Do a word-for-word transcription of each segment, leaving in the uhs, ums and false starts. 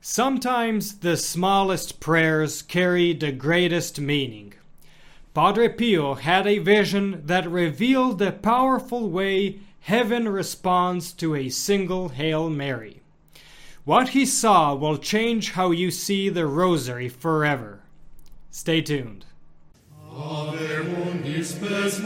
Sometimes the smallest prayers carry the greatest meaning. Padre Pio had a vision that revealed the powerful way heaven responds to a single Hail Mary. What he saw will change how you see the Rosary forever. Stay tuned. Ave mundi spes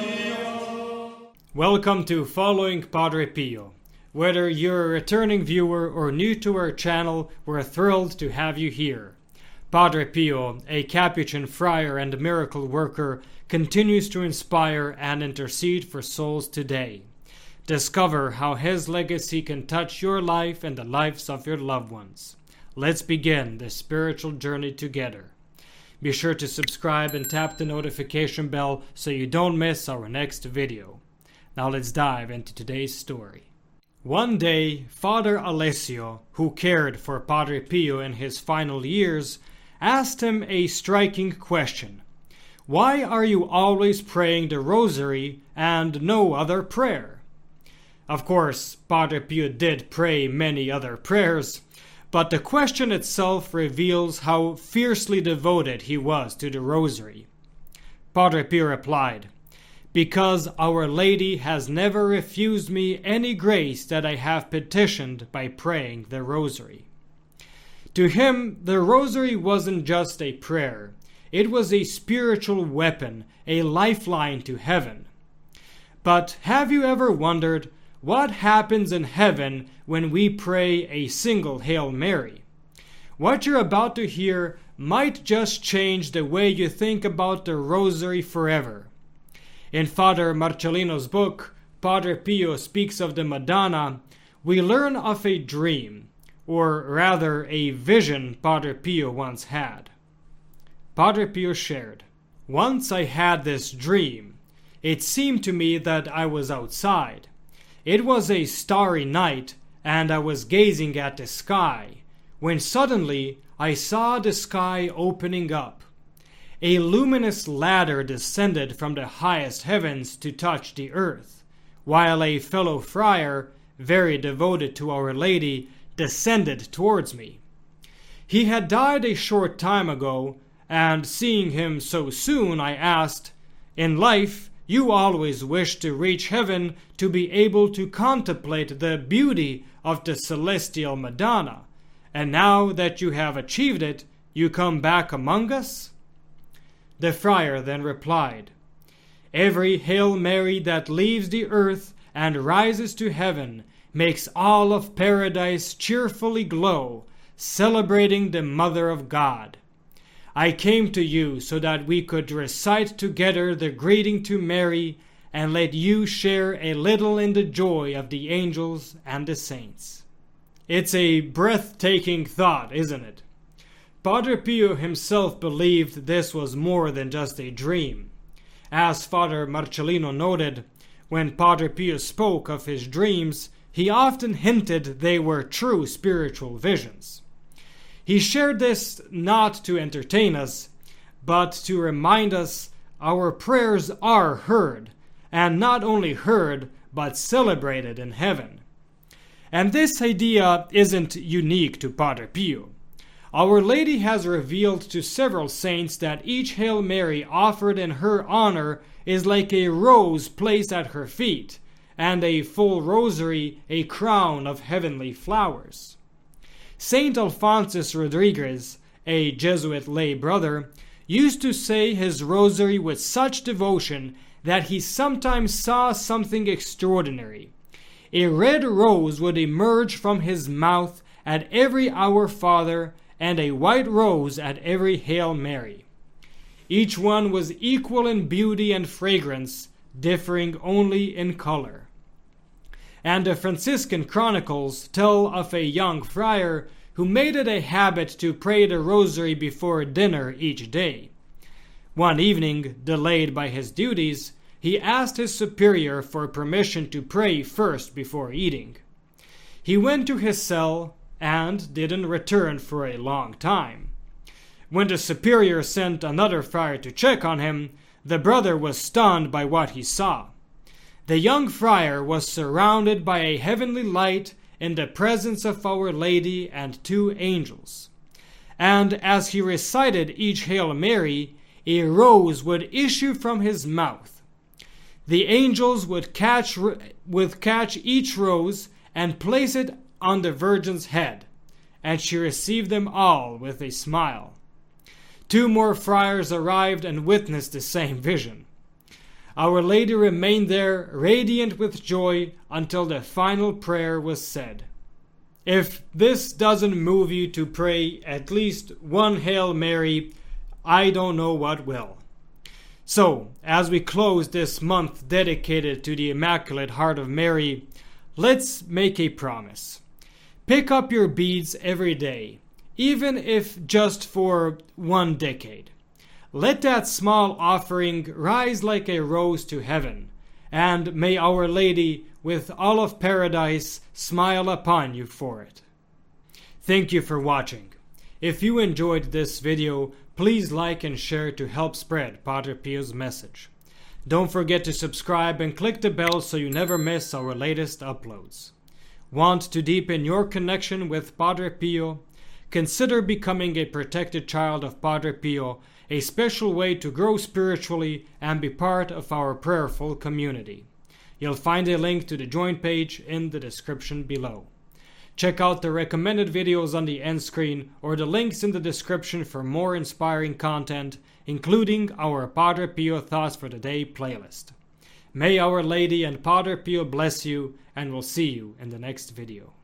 Maria. Welcome to Following Padre Pio. Whether you're a returning viewer or new to our channel, we're thrilled to have you here. Padre Pio, a Capuchin friar and miracle worker, continues to inspire and intercede for souls today. Discover how his legacy can touch your life and the lives of your loved ones. Let's begin this spiritual journey together. Be sure to subscribe and tap the notification bell so you don't miss our next video. Now let's dive into today's story. One day, Father Alessio, who cared for Padre Pio in his final years, asked him a striking question. Why are you always praying the Rosary and no other prayer? Of course, Padre Pio did pray many other prayers, but the question itself reveals how fiercely devoted he was to the Rosary. Padre Pio replied, "Because Our Lady has never refused me any grace that I have petitioned by praying the Rosary." To him, the Rosary wasn't just a prayer. It was a spiritual weapon, a lifeline to heaven. But have you ever wondered what happens in heaven when we pray a single Hail Mary? What you're about to hear might just change the way you think about the Rosary forever. In Father Marcellino's book, Padre Pio speaks of the Madonna. We learn of a dream, or rather a vision Padre Pio once had. Padre Pio shared, "Once I had this dream. It seemed to me that I was outside. It was a starry night, and I was gazing at the sky, when suddenly I saw the sky opening up. A luminous ladder descended from the highest heavens to touch the earth, while a fellow friar, very devoted to Our Lady, descended towards me. He had died a short time ago, and seeing him so soon, I asked, 'In life, you always wished to reach heaven to be able to contemplate the beauty of the celestial Madonna, and now that you have achieved it, you come back among us?' The friar then replied, 'Every Hail Mary that leaves the earth and rises to heaven makes all of paradise cheerfully glow, celebrating the Mother of God. I came to you so that we could recite together the greeting to Mary and let you share a little in the joy of the angels and the saints.'" It's a breathtaking thought, isn't it? Padre Pio himself believed this was more than just a dream. As Father Marcellino noted, when Padre Pio spoke of his dreams, he often hinted they were true spiritual visions. He shared this not to entertain us, but to remind us our prayers are heard, and not only heard, but celebrated in heaven. And this idea isn't unique to Padre Pio. Our Lady has revealed to several saints that each Hail Mary offered in her honor is like a rose placed at her feet, and a full rosary a crown of heavenly flowers. Saint Alphonsus Rodriguez, a Jesuit lay brother, used to say his rosary with such devotion that he sometimes saw something extraordinary. A red rose would emerge from his mouth at every Our Father, and a white rose at every Hail Mary. Each one was equal in beauty and fragrance, differing only in color. And the Franciscan chronicles tell of a young friar who made it a habit to pray the Rosary before dinner each day. One evening, delayed by his duties, he asked his superior for permission to pray first before eating. He went to his cell and didn't return for a long time. When the superior sent another friar to check on him, the brother was stunned by what he saw. The young friar was surrounded by a heavenly light in the presence of Our Lady and two angels. And as he recited each Hail Mary, a rose would issue from his mouth. The angels would catch, would catch each rose and place it on the Virgin's head, and she received them all with a smile. Two more friars arrived and witnessed the same vision. Our Lady remained there, radiant with joy, until the final prayer was said. If this doesn't move you to pray at least one Hail Mary, I don't know what will. So, as we close this month dedicated to the Immaculate Heart of Mary, let's make a promise. Pick up your beads every day, even if just for one decade. Let that small offering rise like a rose to heaven, and may Our Lady, with all of paradise, smile upon you for it. Thank you for watching. If you enjoyed this video, please like and share to help spread Padre Pio's message. Don't forget to subscribe and click the bell so you never miss our latest uploads. Want to deepen your connection with Padre Pio? Consider becoming a protected child of Padre Pio, a special way to grow spiritually and be part of our prayerful community. You'll find a link to the join page in the description below. Check out the recommended videos on the end screen or the links in the description for more inspiring content, including our Padre Pio Thoughts for the Day playlist. May Our Lady and Padre Pio bless you, and we'll see you in the next video.